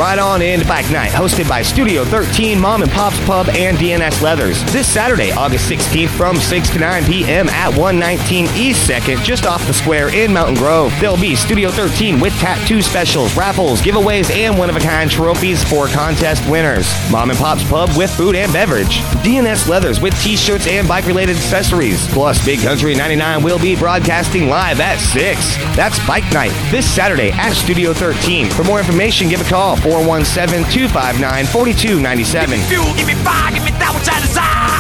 right on into Bike Night, hosted by Studio 13, Mom and Pop's Pub, and DNS Leathers. This Saturday, August 16th from 6 to 9 p.m. at 119 East 2nd, just off the square in Mountain Grove. There'll be Studio 13 with tattoo specials, raffles, giveaways, and one-of-a-kind trophies for contest winners. Mom and Pop's Pub with food and beverage. DNS Leathers with t-shirts and bike-related accessories. Plus, Big Country 99 will be broadcasting live at 6. That's Bike Night this Saturday at Studio 13. For more information, give a call, 417-259-4297. Give me fuel, give me fire, give me that which I desire.